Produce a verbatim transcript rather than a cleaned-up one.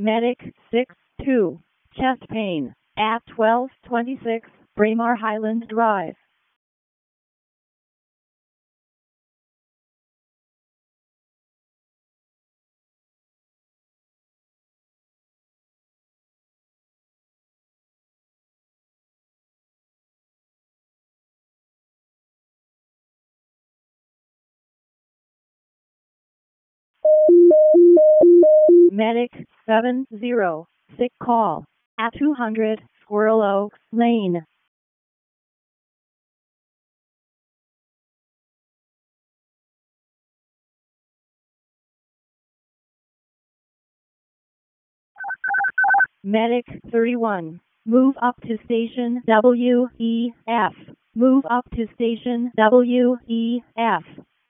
Medic six two, chest pain, at twelve twenty-six, Braemar Highland Drive. Medic seven zero, sick call, at two hundred, Squirrel Oaks Lane. Medic thirty-one, move up to station W E F. Move up to station W E F.